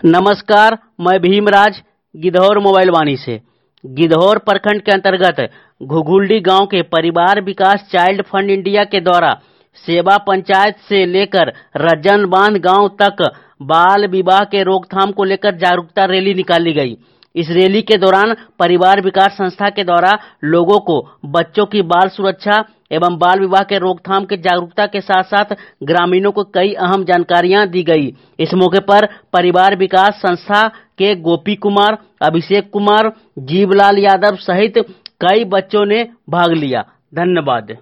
नमस्कार, मैं भीमराज गिद्धौर मोबाइल वाणी से। गिद्धौर प्रखंड के अंतर्गत घुघुल्डी गांव के परिवार विकास चाइल्ड फंड इंडिया के द्वारा सेवा पंचायत से लेकर रज्जन बांध गांव तक बाल विवाह के रोकथाम को लेकर जागरूकता रैली निकाली गई। इस रैली के दौरान परिवार विकास संस्था के द्वारा लोगों को बच्चों की बाल सुरक्षा एवं बाल विवाह के रोकथाम की जागरूकता के साथ साथ ग्रामीणों को कई अहम जानकारियां दी गई। इस मौके पर परिवार विकास संस्था के गोपी कुमार, अभिषेक कुमार, जीवलाल यादव सहित कई बच्चों ने भाग लिया। धन्यवाद।